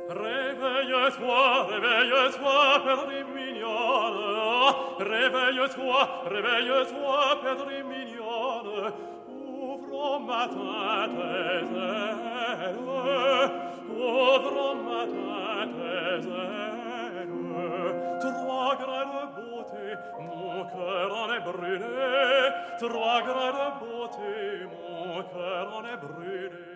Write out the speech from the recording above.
Réveille-toi, réveille-toi, Perdrix mignonne. Réveille-toi, réveille-toi, Perdrix mignonne. Ouvre au matin tes ailes. Ouvre au matin tes ailes. Trois grains de beauté, mon cœur en est brûlé. Trois grains de beauté, mon cœur en est brûlé.